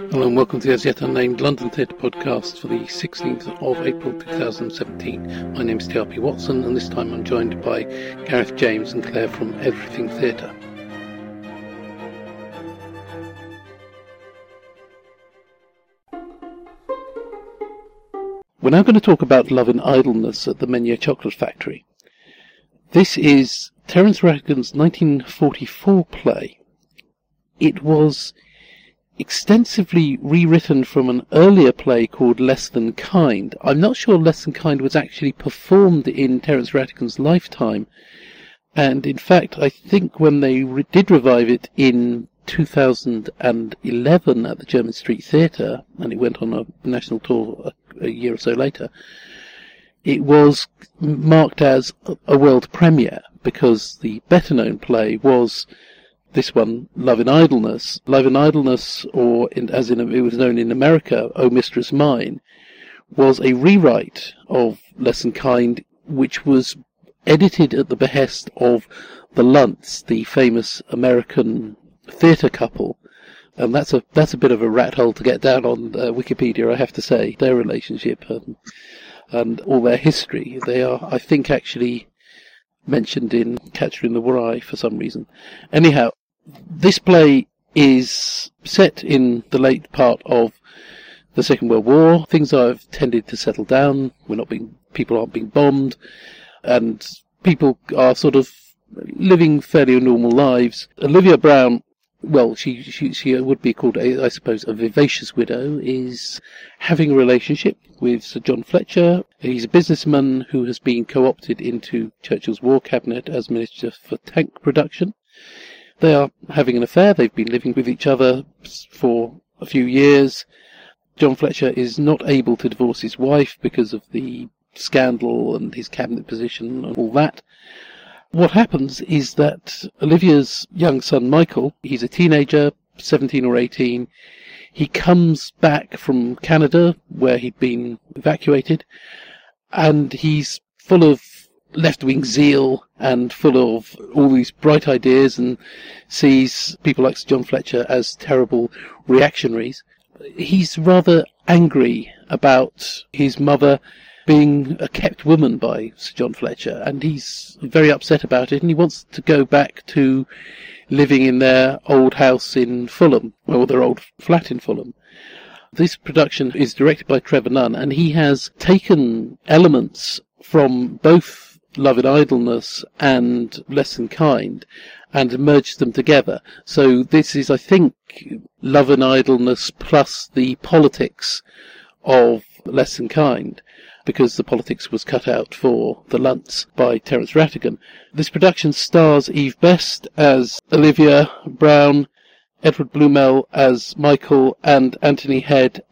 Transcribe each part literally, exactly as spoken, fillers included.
Hello and welcome to the As Yet Unnamed London Theatre Podcast for the sixteenth of April two thousand seventeen. My name is T R P Watson and this time I'm joined by Gareth James and Claire from Everything Theatre. We're now going to talk about Love and Idleness at the Menier Chocolate Factory. This is Terence Rattigan's nineteen forty-four play. It was extensively rewritten from an earlier play called Less Than Kind. I'm not sure Less Than Kind was actually performed in Terence Rattigan's lifetime, and in fact I think when they re- did revive it in two thousand eleven at the Jermyn Street Theatre, and it went on a national tour a, a year or so later, it was marked as a world premiere because the better known play was this one, Love in Idleness. Love in Idleness, or in, as in it was known in America, O Mistress Mine, was a rewrite of Less Than Kind, which was edited at the behest of the Luntz, the famous American theatre couple. And that's a that's a bit of a rat hole to get down on uh, Wikipedia, I have to say, their relationship and, and all their history. They are, I think, actually mentioned in Catcher in the Rye for some reason. Anyhow, this play is set in the late part of the Second World War. Things have tended to settle down. We're not being, people aren't being bombed, and people are sort of living fairly normal lives. Olivia Brown, well, she she she would be called, a, I suppose, a vivacious widow, is having a relationship with Sir John Fletcher. He's a businessman who has been co-opted into Churchill's War Cabinet as Minister for Tank Production. They are having an affair. They've been living with each other for a few years. John Fletcher is not able to divorce his wife because of the scandal and his cabinet position and all that. What happens is that Olivia's young son Michael, he's a teenager, seventeen or eighteen, he comes back from Canada where he'd been evacuated, and he's full of left-wing zeal and full of all these bright ideas and sees people like Sir John Fletcher as terrible reactionaries. He's rather angry about his mother being a kept woman by Sir John Fletcher, and he's very upset about it, and he wants to go back to living in their old house in Fulham, or their old flat in Fulham. This production is directed by Trevor Nunn, and he has taken elements from both Love and Idleness and Less Than Kind and merged them together. So this is, I think, Love and Idleness plus the politics of Less Than Kind, because the politics was cut out for the Luntz by Terence Rattigan. This production stars Eve Best as Olivia Brown, Edward Blumell as Michael, and Anthony Head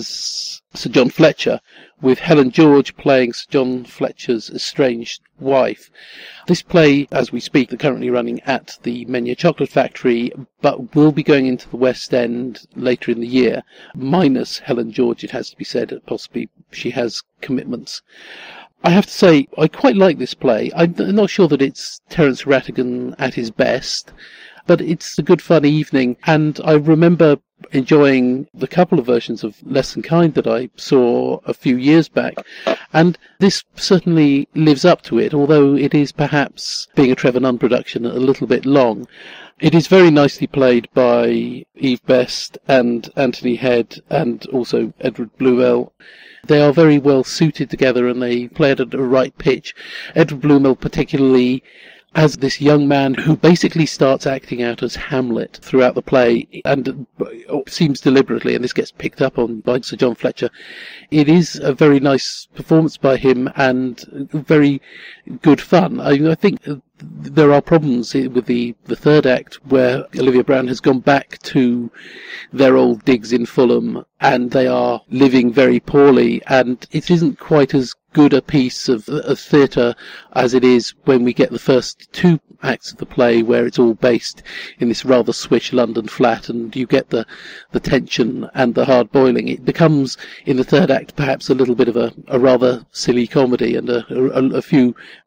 as Sir John Fletcher, with Helen George playing Sir John Fletcher's estranged wife. This play, as we speak, is currently running at the Menier Chocolate Factory, but will be going into the West End later in the year, minus Helen George, it has to be said. Possibly she has commitments. I have to say, I quite like this play. I'm not sure that it's Terence Rattigan at his best, but it's a good fun evening, and I remember enjoying the couple of versions of Less Than Kind that I saw a few years back, and this certainly lives up to it, although it is perhaps, being a Trevor Nunn production, a little bit long. It is very nicely played by Eve Best and Anthony Head and also Edward Blumell. They are very well suited together and they play it at a right pitch. Edward Blumell particularly as this young man who basically starts acting out as Hamlet throughout the play, and seems deliberately, and this gets picked up on by Sir John Fletcher. It is a very nice performance by him and very good fun. I, I think there are problems with the, the third act where Olivia Brown has gone back to their old digs in Fulham and they are living very poorly, and it isn't quite as good a piece of, of theatre as it is when we get the first two acts of the play, where it's all based in this rather swish London flat and you get the, the tension and the hard boiling. It becomes, in the third act, perhaps a little bit of a, a rather silly comedy and a, a, a few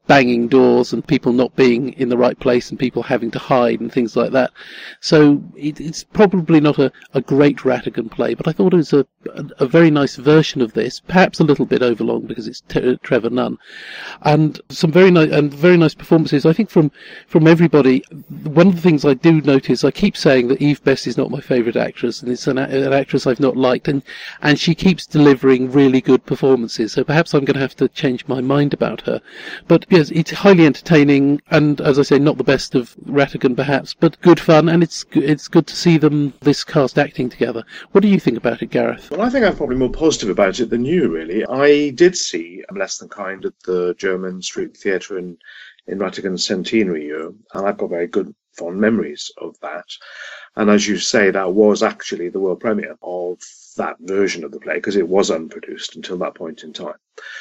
banging doors and people not being in the right place and people having to hide and things like that. So it, it's probably not a, a great Rattigan play, but I thought it was a, a, a very nice version of this, perhaps a little bit overlong because it's T- Trevor Nunn, and some very nice and very nice performances. I think from from everybody. One of the things I do notice, I keep saying that Eve Best is not my favourite actress, and it's an, an actress I've not liked, and and she keeps delivering really good performances. So perhaps I'm going to have to change my mind about her, but. Yes, it's highly entertaining, and as I say, not the best of Rattigan perhaps, but good fun, and it's it's good to see them, this cast, acting together. What do you think about it, Gareth? Well, I think I'm probably more positive about it than you, really. I did see Less Than Kind at the German Street Theatre in, in Rattigan's centenary year, and I've got very good, fond memories of that. And as you say, that was actually the world premiere of that version of the play, because it was unproduced until that point in time.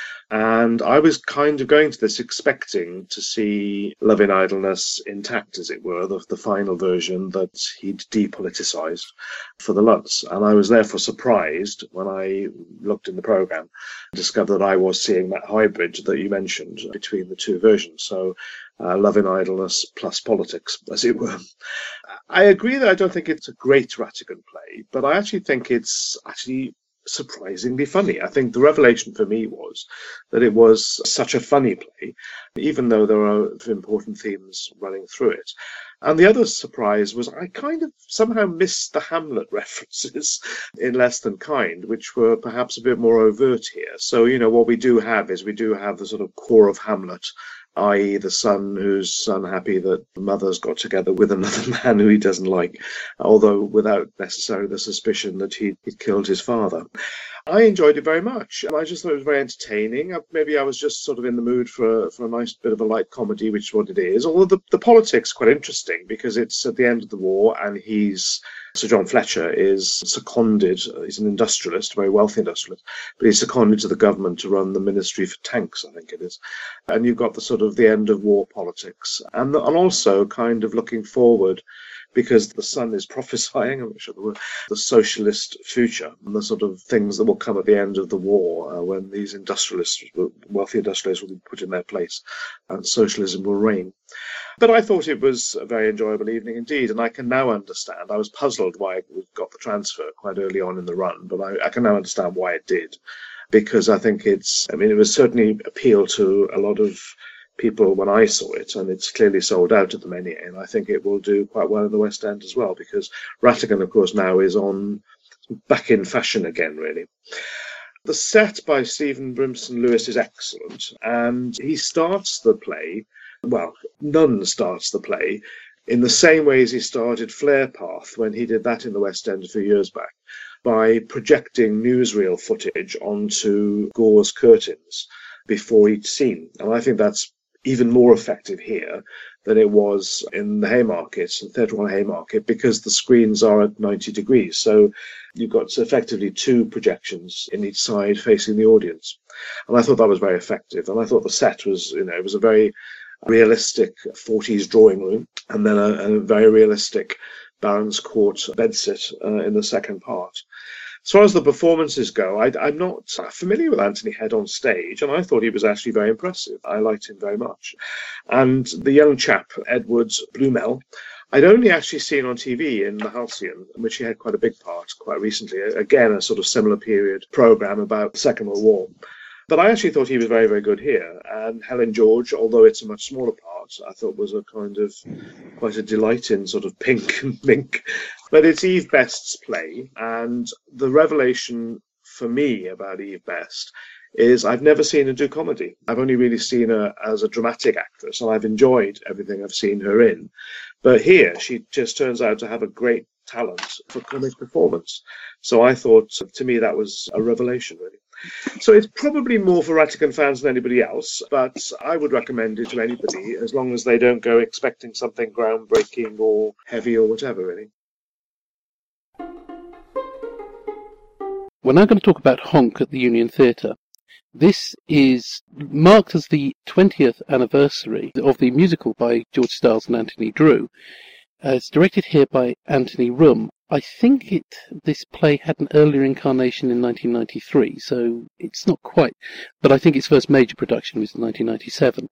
And I was kind of going to this expecting to see Love in Idleness intact, as it were, the, the final version that he'd depoliticised for the Ludds. And I was therefore surprised when I looked in the programme and discovered that I was seeing that hybrid that you mentioned between the two versions. So uh, Love in Idleness plus politics, as it were. I agree that I don't think it's a great Rattigan play, but I actually think it's actually surprisingly funny. I think the revelation for me was that it was such a funny play, even though there are important themes running through it. And the other surprise was I kind of somehow missed the Hamlet references in Less Than Kind, which were perhaps a bit more overt here. So, you know, what we do have is we do have the sort of core of Hamlet, that is the son who's unhappy that the mother's got together with another man who he doesn't like, although without necessarily the suspicion that he'd, he'd killed his father. I enjoyed it very much. I just thought it was very entertaining. Maybe I was just sort of in the mood for, for a nice bit of a light comedy, which is what it is. Although the, the politics quite interesting, because it's at the end of the war and he's Sir John Fletcher is seconded, he's an industrialist, a very wealthy industrialist, but he's seconded to the government to run the Ministry for Tanks, I think it is. And you've got the sort of the end of war politics. And, and also kind of looking forward, because the son is prophesying, I'm not sure the word, the socialist future and the sort of things that will come at the end of the war uh, when these industrialists, wealthy industrialists will be put in their place and socialism will reign. But I thought it was a very enjoyable evening indeed, and I can now understand. I was puzzled why it got the transfer quite early on in the run, but I, I can now understand why it did, because I think it's, I mean, it was certainly appealed to a lot of people when I saw it, and it's clearly sold out at the Menier, and I think it will do quite well in the West End as well, because Rattigan, of course, now is on back in fashion again, really. The set by Stephen Brimson Lewis is excellent, and he starts the play, well, Nunn starts the play in the same way as he started Flare Path when he did that in the West End a few years back, by projecting newsreel footage onto gauze curtains before each scene. And I think that's even more effective here than it was in the Haymarket, in Theatre One Haymarket, because the screens are at ninety degrees. So you've got effectively two projections in each side facing the audience. And I thought that was very effective. And I thought the set was, you know, it was a very realistic forties drawing room, and then a, a very realistic Baron's Court bedsit uh, in the second part. As far as the performances go, I, I'm not familiar with Anthony Head on stage, and I thought he was actually very impressive. I liked him very much. And the young chap, Edward Blumel, I'd only actually seen on T V in The Halcyon, in which he had quite a big part quite recently. Again, a sort of similar period programme about the Second World War. But I actually thought he was very, very good here. And Helen George, although it's a much smaller part, I thought was a kind of quite a delight in sort of pink and mink. But it's Eve Best's play. And the revelation for me about Eve Best is I've never seen her do comedy. I've only really seen her as a dramatic actress, and I've enjoyed everything I've seen her in. But here, she just turns out to have a great talent for comic performance. So I thought, to me, that was a revelation, really. So it's probably more for Rattigan fans than anybody else, but I would recommend it to anybody as long as they don't go expecting something groundbreaking or heavy or whatever, really. We're now going to talk about Honk at the Union Theatre. This is marked as the twentieth anniversary of the musical by George Stiles and Anthony Drew. Uh, it's directed here by Anthony Room. I think it this play had an earlier incarnation in nineteen ninety-three, so it's not quite, but I think its first major production was in nineteen ninety-seven.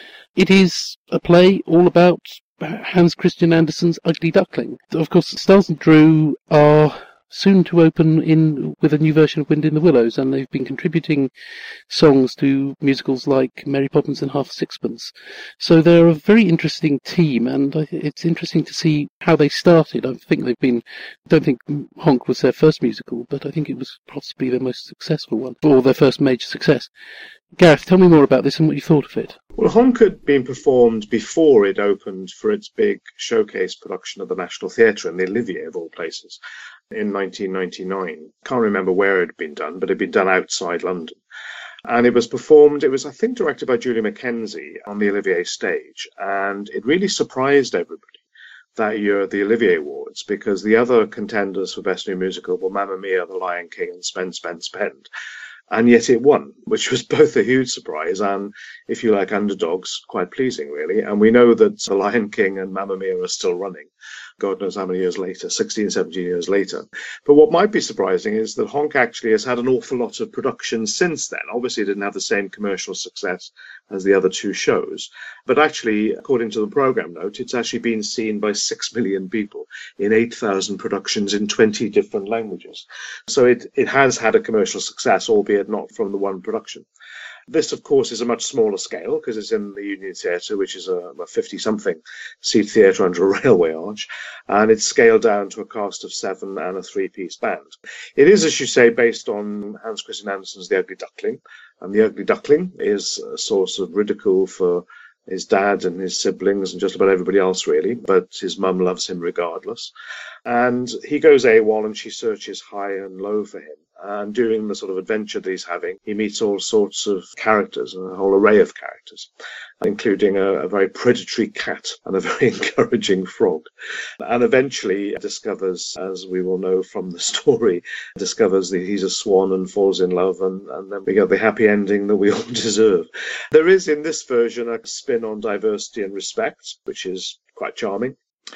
It is a play all about Hans Christian Andersen's Ugly Duckling. Of course, Stiles and Drew are soon to open in with a new version of Wind in the Willows, and they've been contributing songs to musicals like Mary Poppins and Half a Sixpence. So they're a very interesting team, and it's interesting to see how they started. I think they've been, I don't think Honk was their first musical, but I think it was possibly their most successful one, or their first major success. Gareth, tell me more about this and what you thought of it. Well, Honk had been performed before it opened for its big showcase production at the National Theatre in the Olivier, of all places, in nineteen ninety-nine. Can't remember where it had been done, but it had been done outside London. And it was performed, it was, I think, directed by Julie Mackenzie on the Olivier stage. And it really surprised everybody that year at the Olivier Awards, because the other contenders for Best New Musical were Mamma Mia, The Lion King, and Spend, Spend, Spend. And yet it won, which was both a huge surprise and, if you like, underdogs, quite pleasing, really. And we know that The Lion King and Mamma Mia are still running, God knows how many years later, sixteen, seventeen years later. But what might be surprising is that Honk actually has had an awful lot of production since then. Obviously, it didn't have the same commercial success as the other two shows. But actually, according to the programme note, it's actually been seen by six million people in eight thousand productions in twenty different languages. So it, it has had a commercial success, albeit not from the one production. This, of course, is a much smaller scale because it's in the Union Theatre, which is a fifty-something seat theatre under a railway arch, and it's scaled down to a cast of seven and a three-piece band. It is, as you say, based on Hans Christian Andersen's The Ugly Duckling, and The Ugly Duckling is a source of ridicule for his dad and his siblings and just about everybody else, really, but his mum loves him regardless. And he goes AWOL and she searches high and low for him. And during the sort of adventure that he's having, he meets all sorts of characters, a whole array of characters, including a, a very predatory cat and a very encouraging frog. And eventually discovers, as we will know from the story, discovers that he's a swan and falls in love, and, and then we get the happy ending that we all deserve. There is, in this version, a spin on diversity and respect, which is quite charming.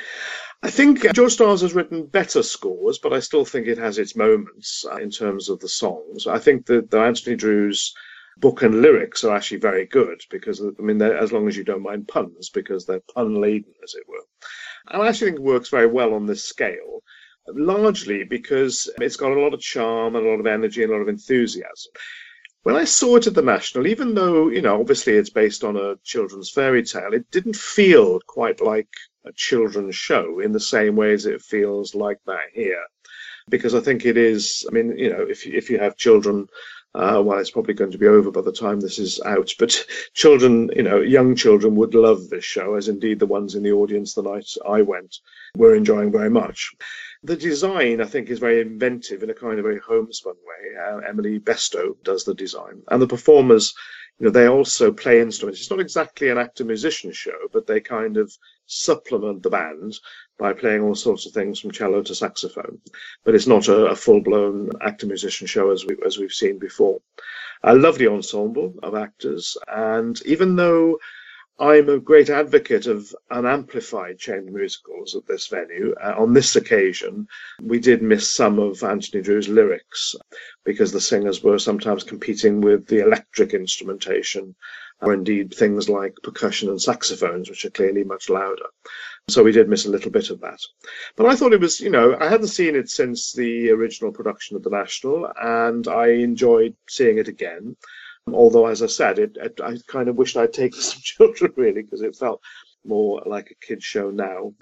I think George Stiles has written better scores, but I still think it has its moments in terms of the songs. I think that the Anthony Drew's book and lyrics are actually very good because, I mean, as long as you don't mind puns, because they're pun-laden, as it were. And I actually think it works very well on this scale, largely because it's got a lot of charm and a lot of energy and a lot of enthusiasm. When I saw it at the National, even though, you know, obviously it's based on a children's fairy tale, it didn't feel quite like a children's show in the same way as it feels like that here. Because I think it is, I mean, you know, if you, if you have children, uh, well, it's probably going to be over by the time this is out, but children, you know, young children would love this show, as indeed the ones in the audience the night I went were enjoying very much. The design, I think, is very inventive in a kind of very homespun way. Uh, Emily Bestow does the design. And the performers, you know, they also play instruments. It's not exactly an actor-musician show, but they kind of supplement the band by playing all sorts of things from cello to saxophone. But it's not a, a full-blown actor-musician show as, we, as we've seen before. A lovely ensemble of actors. And even though I'm a great advocate of unamplified chamber musicals at this venue, Uh, on this occasion, we did miss some of Anthony Drew's lyrics because the singers were sometimes competing with the electric instrumentation, or indeed things like percussion and saxophones, which are clearly much louder. So we did miss a little bit of that. But I thought it was, you know, I hadn't seen it since the original production of the National, and I enjoyed seeing it again. Although, as I said, it, it, I kind of wished I'd taken some children, really, because it felt more like a kid's show now.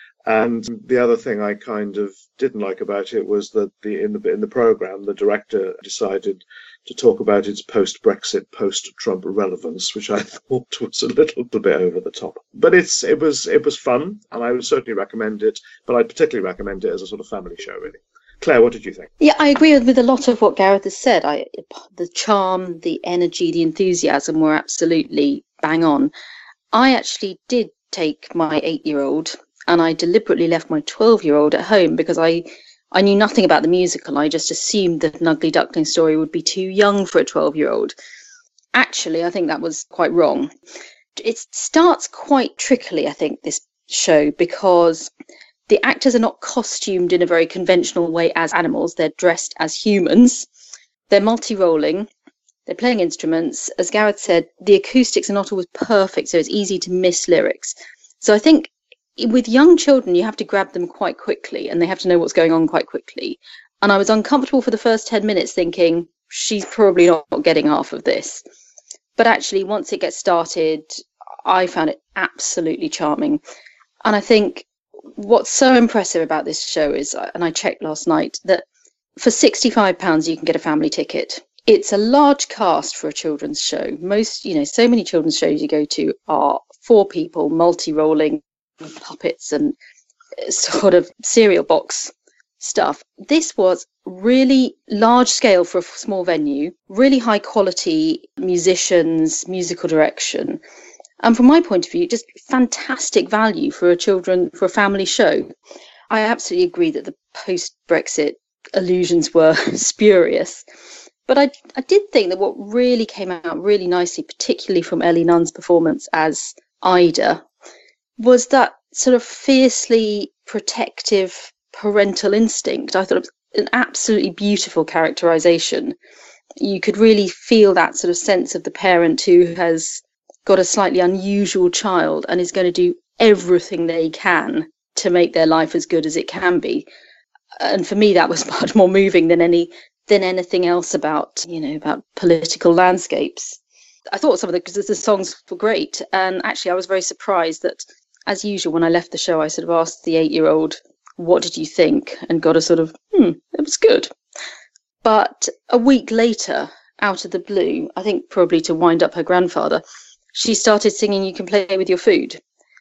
And the other thing I kind of didn't like about it was that the in the in the programme, the director decided to talk about its post-Brexit, post-Trump relevance, which I thought was a little bit over the top. But it's it was it was fun, and I would certainly recommend it. But I'd particularly recommend it as a sort of family show, really. Claire, what did you think? Yeah, I agree with, with a lot of what Gareth has said. I, the charm, the energy, the enthusiasm were absolutely bang on. I actually did take my eight-year-old and I deliberately left my twelve-year-old at home because I, I knew nothing about the musical. I just assumed that an Ugly Duckling story would be too young for a twelve-year-old. Actually, I think that was quite wrong. It starts quite trickily, I think, this show because the actors are not costumed in a very conventional way as animals. They're dressed as humans. They're multi-rolling. They're playing instruments. As Gareth said, the acoustics are not always perfect, so it's easy to miss lyrics. So I think with young children, you have to grab them quite quickly and they have to know what's going on quite quickly. And I was uncomfortable for the first ten minutes thinking, she's probably not getting half of this. But actually, once it gets started, I found it absolutely charming. And I think what's so impressive about this show is, and I checked last night, that for sixty-five pounds you can get a family ticket. It's a large cast for a children's show. Most, you know, so many children's shows you go to are four people, multi-rolling puppets and sort of cereal box stuff. This was really large scale for a small venue, really high quality musicians, musical direction. And from my point of view, just fantastic value for a children, for a family show. I absolutely agree that the post-Brexit allusions were spurious. But I, I did think that what really came out really nicely, particularly from Ellie Nunn's performance as Ida, was that sort of fiercely protective parental instinct. I thought it was an absolutely beautiful characterization. You could really feel that sort of sense of the parent who has got a slightly unusual child and is going to do everything they can to make their life as good as it can be. And for me, that was much more moving than any than anything else about, you know, about political landscapes. I thought some of the, the songs were great. And actually, I was very surprised that, as usual, when I left the show, I sort of asked the eight-year-old, what did you think? And got a sort of, hmm, it was good. But a week later, out of the blue, I think probably to wind up her grandfather, she started singing You Can Play With Your Food.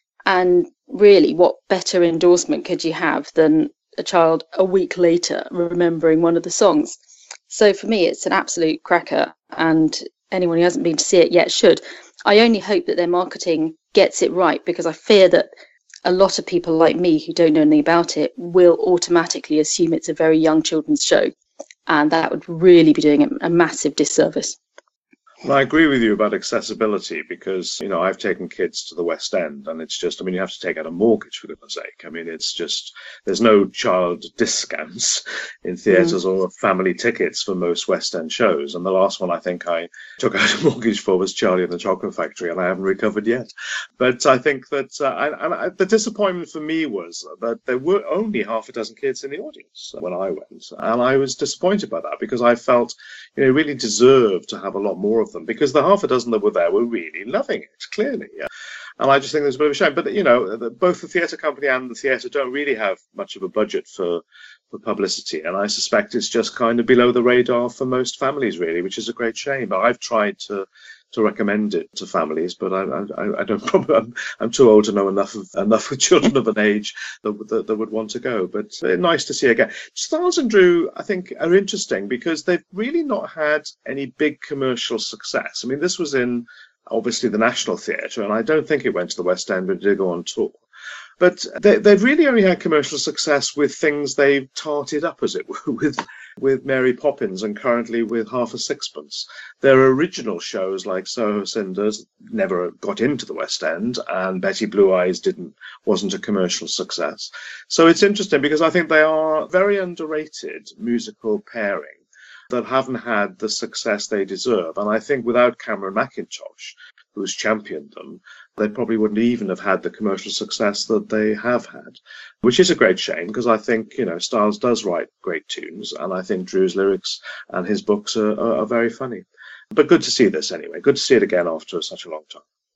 And really, what better endorsement could you have than a child a week later remembering one of the songs? So for me, it's an absolute cracker, and anyone who hasn't been to see it yet should. I only hope that their marketing gets it right, because I fear that a lot of people like me who don't know anything about it will automatically assume it's a very young children's show, and that would really be doing a, a massive disservice. Well, I agree with you about accessibility because, you know, I've taken kids to the West End and it's just, I mean, you have to take out a mortgage for goodness sake. I mean, it's just, there's no child discounts in theatres mm. or family tickets for most West End shows. And the last one I think I took out a mortgage for was Charlie and the Chocolate Factory, and I haven't recovered yet. But I think that uh, I, I, the disappointment for me was that there were only half a dozen kids in the audience when I went. And I was disappointed by that because I felt, you know, it really deserved to have a lot more of them, because the half a dozen that were there were really loving it, clearly. Yeah. And I just think there's a bit of a shame. But, you know, the, both the theatre company and the theatre don't really have much of a budget for, for publicity. And I suspect it's just kind of below the radar for most families, really, which is a great shame. But I've tried to to recommend it to families, but I, I, I don't probably, I'm, I'm too old to know enough of enough of children of an age that, that, that would want to go. But uh, nice to see again. Stiles and Drew, I think, are interesting because they've really not had any big commercial success. I mean, this was in obviously the National Theatre, and I don't think it went to the West End, but it did go on tour. But they, they've really only had commercial success with things they've tarted up, as it were, with with Mary Poppins and currently with Half a Sixpence. Their original shows like Soho Cinders never got into the West End, and Betty Blue Eyes didn't wasn't a commercial success. So it's interesting because I think they are very underrated musical pairing that haven't had the success they deserve. And I think without Cameron Mackintosh, who's championed them, they probably wouldn't even have had the commercial success that they have had, which is a great shame because I think, you know, Stiles does write great tunes, and I think Drew's lyrics and his books are, are, are very funny. But good to see this anyway. Good to see it again after such a long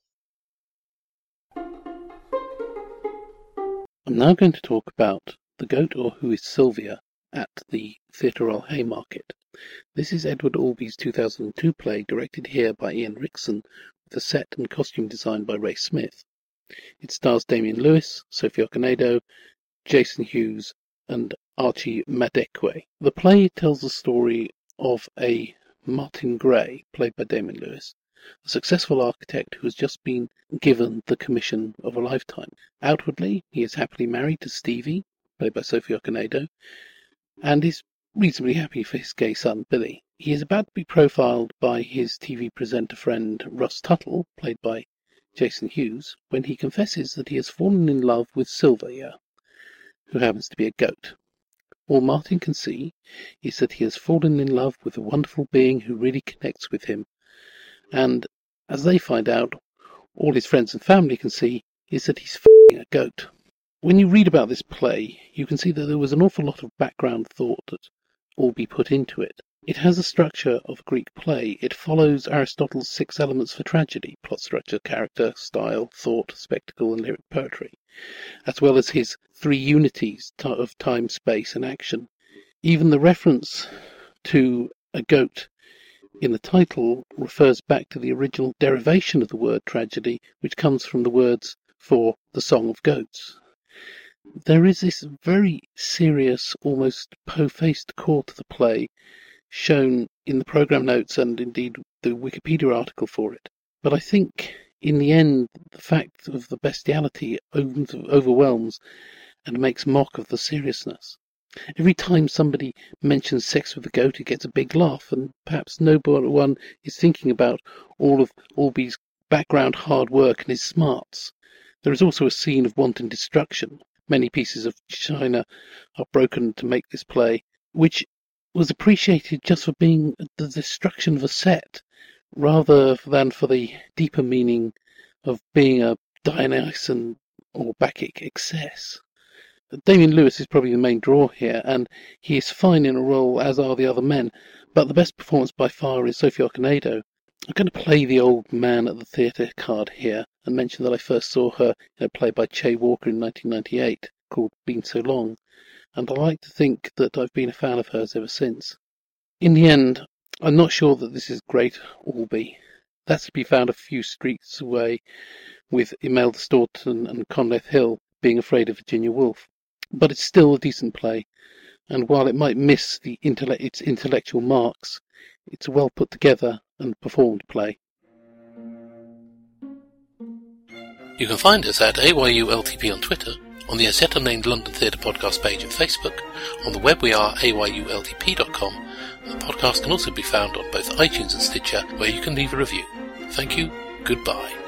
time. I'm now going to talk about The Goat or Who is Sylvia at the Theatre Royal Haymarket. This is Edward Albee's two thousand two play, directed here by Ian Rickson, with a set and costume design by Ray Smith. It stars Damian Lewis, Sophie Okonedo, Jason Hughes, and Archie Madekwe. The play tells the story of a Martin Gray, played by Damian Lewis, a successful architect who has just been given the commission of a lifetime. Outwardly, he is happily married to Stevie, played by Sophie Okonedo, and is reasonably happy for his gay son, Billy. He is about to be profiled by his T V presenter friend Russ Tuttle, played by Jason Hughes, when he confesses that he has fallen in love with Sylvia, who happens to be a goat. All Martin can see is that he has fallen in love with a wonderful being who really connects with him, and, as they find out, all his friends and family can see is that he's f***ing a goat. When you read about this play, you can see that there was an awful lot of background thought that all be put into it. It has the structure of a Greek play. It follows Aristotle's six elements for tragedy: plot, structure, character, style, thought, spectacle, and lyric poetry, as well as his three unities of time, space, and action. Even the reference to a goat in the title refers back to the original derivation of the word tragedy, which comes from the words for the Song of Goats. There is this very serious, almost po-faced core to the play, shown in the programme notes and indeed the Wikipedia article for it. But I think, in the end, the fact of the bestiality overwhelms and makes mock of the seriousness. Every time somebody mentions sex with a goat, it gets a big laugh, and perhaps no one is thinking about all of Albee's background hard work and his smarts. There is also a scene of wanton destruction. Many pieces of china are broken to make this play, which was appreciated just for being the destruction of a set, rather than for the deeper meaning of being a Dionysian or Bacchic excess. Damian Lewis is probably the main draw here, and he is fine in a role, as are the other men, but the best performance by far is Sophie Okonedo. I'm going to play the old man at the theatre card here and mention that I first saw her in a play by Che Walker in nineteen ninety-eight called Been So Long, and I like to think that I've been a fan of hers ever since. In the end, I'm not sure that this is great Albee. That's to be found a few streets away, with Imelda Staunton and Conleth Hill being afraid of Virginia Woolf. But it's still a decent play, and while it might miss the intellect- its intellectual marks, it's a well put together and performed play. You can find us at A Y U L T P on Twitter, on the As Yet Unnamed London Theatre Podcast page on Facebook. On the web we are A Y U L T P dot com, and the podcast can also be found on both iTunes and Stitcher, where you can leave a review. Thank you, goodbye.